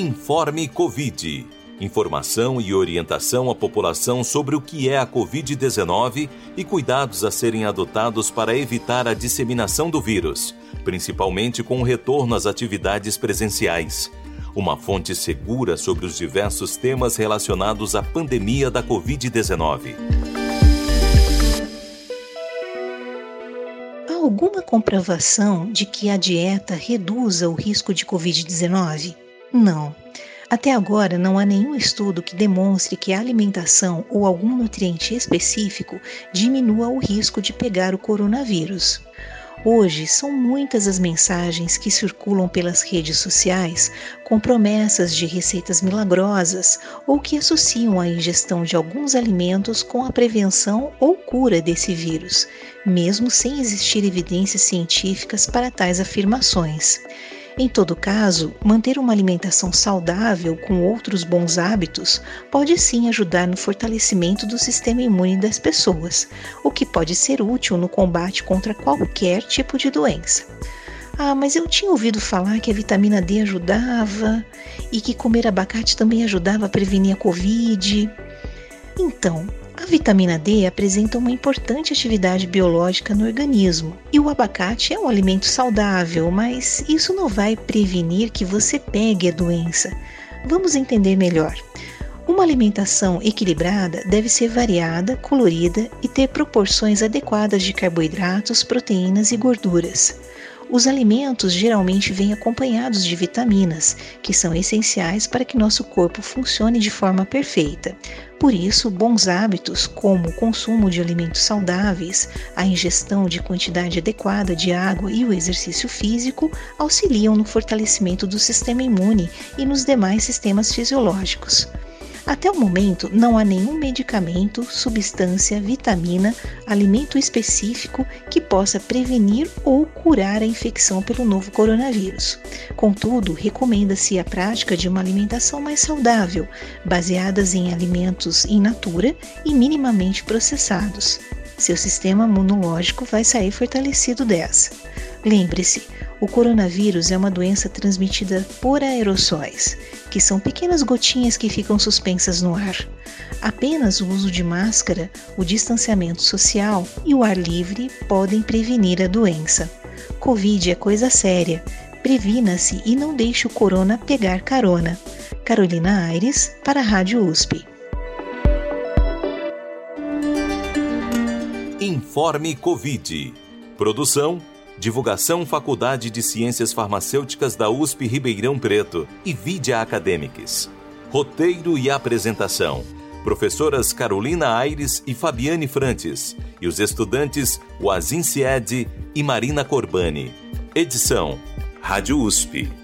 Informe Covid. Informação e orientação à população sobre o que é a Covid-19 e cuidados a serem adotados para evitar a disseminação do vírus, principalmente com o retorno às atividades presenciais. Uma fonte segura sobre os diversos temas relacionados à pandemia da Covid-19. Há alguma comprovação de que a dieta reduza o risco de Covid-19? Não. Até agora, não há nenhum estudo que demonstre que a alimentação ou algum nutriente específico diminua o risco de pegar o coronavírus. Hoje, são muitas as mensagens que circulam pelas redes sociais com promessas de receitas milagrosas ou que associam a ingestão de alguns alimentos com a prevenção ou cura desse vírus, mesmo sem existir evidências científicas para tais afirmações. Em todo caso, manter uma alimentação saudável com outros bons hábitos pode sim ajudar no fortalecimento do sistema imune das pessoas, o que pode ser útil no combate contra qualquer tipo de doença. Mas eu tinha ouvido falar que a vitamina D ajudava e que comer abacate também ajudava a prevenir a Covid. Então, a vitamina D apresenta uma importante atividade biológica no organismo e o abacate é um alimento saudável, mas isso não vai prevenir que você pegue a doença. Vamos entender melhor. Uma alimentação equilibrada deve ser variada, colorida e ter proporções adequadas de carboidratos, proteínas e gorduras. Os alimentos geralmente vêm acompanhados de vitaminas, que são essenciais para que nosso corpo funcione de forma perfeita. Por isso, bons hábitos, como o consumo de alimentos saudáveis, a ingestão de quantidade adequada de água e o exercício físico, auxiliam no fortalecimento do sistema imune e nos demais sistemas fisiológicos. Até o momento, não há nenhum medicamento, substância, vitamina, alimento específico que possa prevenir ou curar a infecção pelo novo coronavírus. Contudo, recomenda-se a prática de uma alimentação mais saudável, baseadas em alimentos in natura e minimamente processados. Seu sistema imunológico vai sair fortalecido dessa. Lembre-se, o coronavírus é uma doença transmitida por aerossóis, que são pequenas gotinhas que ficam suspensas no ar. Apenas o uso de máscara, o distanciamento social e o ar livre podem prevenir a doença. Covid é coisa séria. Previna-se e não deixe o corona pegar carona. Carolina Aires, para a Rádio USP. Informe Covid. Produção, divulgação Faculdade de Ciências Farmacêuticas da USP Ribeirão Preto e Vidia Academics. Roteiro e apresentação, professoras Carolina Aires e Fabiane Frantes e os estudantes Wazin Sied e Marina Corbani. Edição, Rádio USP.